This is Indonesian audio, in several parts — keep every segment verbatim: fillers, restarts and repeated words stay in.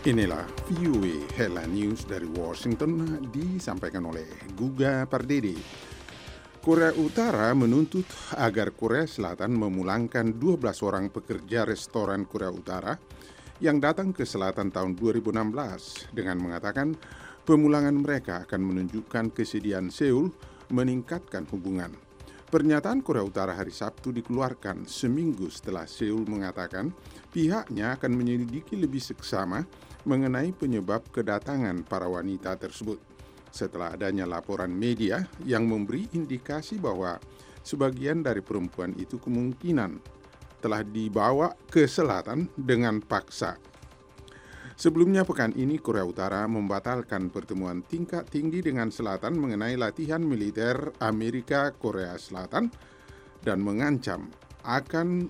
Inilah V O A Headline News dari Washington disampaikan oleh Guga Pardede. Korea Utara menuntut agar Korea Selatan memulangkan dua belas orang pekerja restoran Korea Utara yang datang ke selatan tahun dua ribu enam belas dengan mengatakan pemulangan mereka akan menunjukkan kesediaan Seoul meningkatkan hubungan. Pernyataan Korea Utara hari Sabtu dikeluarkan seminggu setelah Seoul mengatakan pihaknya akan menyelidiki lebih seksama mengenai penyebab kedatangan para wanita tersebut setelah adanya laporan media yang memberi indikasi bahwa sebagian dari perempuan itu kemungkinan telah dibawa ke selatan dengan paksa. Sebelumnya pekan ini Korea Utara membatalkan pertemuan tingkat tinggi dengan selatan mengenai latihan militer Amerika Korea Selatan dan mengancam akan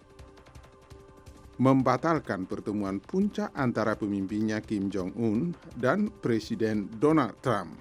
membatalkan pertemuan puncak antara pemimpinnya Kim Jong-un dan Presiden Donald Trump.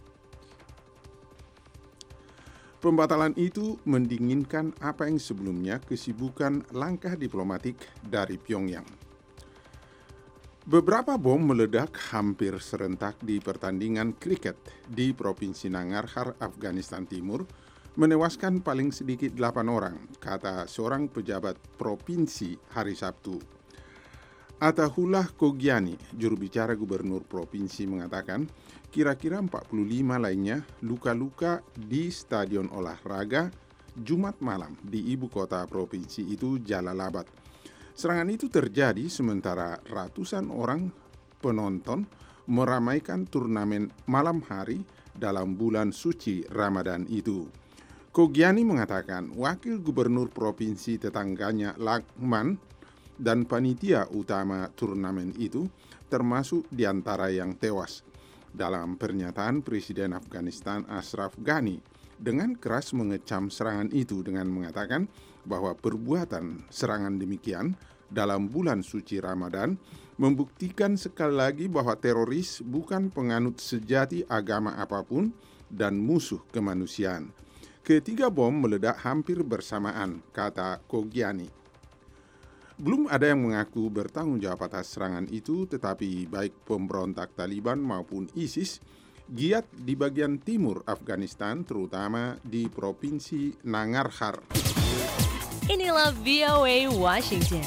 Pembatalan itu mendinginkan apa yang sebelumnya kesibukan langkah diplomatik dari Pyongyang. Beberapa bom meledak hampir serentak di pertandingan kriket di Provinsi Nangarhar, Afghanistan Timur, menewaskan paling sedikit delapan orang, kata seorang pejabat provinsi hari Sabtu. Atahullah Kogiani, juru bicara gubernur provinsi, mengatakan kira-kira empat puluh lima lainnya luka-luka di stadion olahraga Jumat malam di ibu kota provinsi itu, Jalalabad. Serangan itu terjadi sementara ratusan orang penonton meramaikan turnamen malam hari dalam bulan suci Ramadan itu. Kogiani mengatakan wakil gubernur provinsi tetangganya Lakman dan panitia utama turnamen itu termasuk di antara yang tewas. Dalam pernyataan Presiden Afghanistan Ashraf Ghani dengan keras mengecam serangan itu dengan mengatakan bahwa perbuatan serangan demikian dalam bulan suci Ramadan membuktikan sekali lagi bahwa teroris bukan penganut sejati agama apapun dan musuh kemanusiaan. Ketiga bom meledak hampir bersamaan, kata Kogiani. Belum ada yang mengaku bertanggung jawab atas serangan itu, tetapi baik pemberontak Taliban maupun ISIS giat di bagian timur Afghanistan, terutama di Provinsi Nangarhar. Inilah V O A Washington.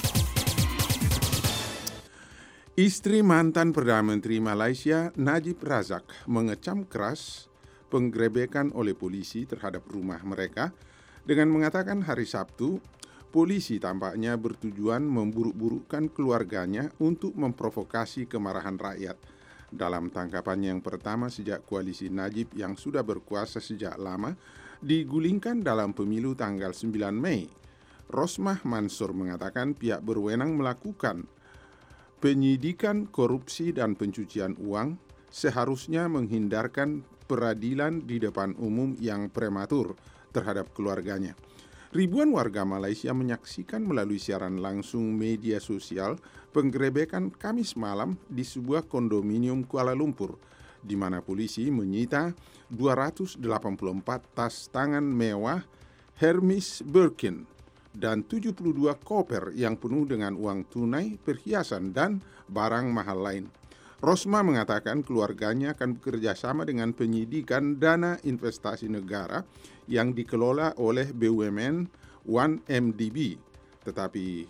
Istri mantan Perdana Menteri Malaysia Najib Razak mengecam keras penggerebekan oleh polisi terhadap rumah mereka dengan mengatakan hari Sabtu polisi tampaknya bertujuan memburuk-burukkan keluarganya untuk memprovokasi kemarahan rakyat. Dalam tangkapannya yang pertama sejak koalisi Najib yang sudah berkuasa sejak lama digulingkan dalam pemilu tanggal sembilan Mei, Rosmah Mansur mengatakan pihak berwenang melakukan penyidikan korupsi dan pencucian uang seharusnya menghindarkan peradilan di depan umum yang prematur terhadap keluarganya. Ribuan warga Malaysia menyaksikan melalui siaran langsung media sosial penggerebekan Kamis malam di sebuah kondominium Kuala Lumpur, di mana polisi menyita dua ratus delapan puluh empat tas tangan mewah Hermes Birkin dan tujuh puluh dua koper yang penuh dengan uang tunai, perhiasan, dan barang mahal lain. Rosmah mengatakan keluarganya akan bekerja sama dengan penyidikan dana investasi negara yang dikelola oleh B U M N satu M D B. Tetapi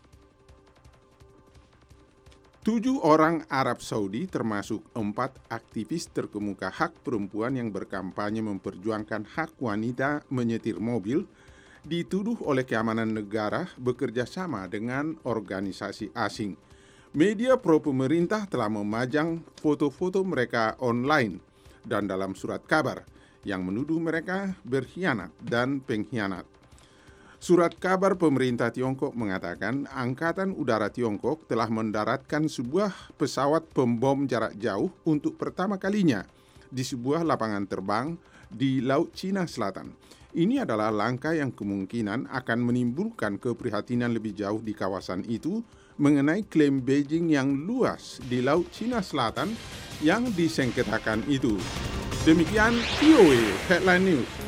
tujuh orang Arab Saudi termasuk empat aktivis terkemuka hak perempuan yang berkampanye memperjuangkan hak wanita menyetir mobil dituduh oleh keamanan negara bekerja sama dengan organisasi asing. Media pro pemerintah telah memajang foto-foto mereka online dan dalam surat kabar yang menuduh mereka berkhianat dan pengkhianat. Surat kabar pemerintah Tiongkok mengatakan Angkatan Udara Tiongkok telah mendaratkan sebuah pesawat pembom jarak jauh untuk pertama kalinya di sebuah lapangan terbang di Laut Cina Selatan. Ini adalah langkah yang kemungkinan akan menimbulkan keprihatinan lebih jauh di kawasan itu mengenai klaim Beijing yang luas di Laut Cina Selatan yang disengketakan itu. Demikian V O A Headline News.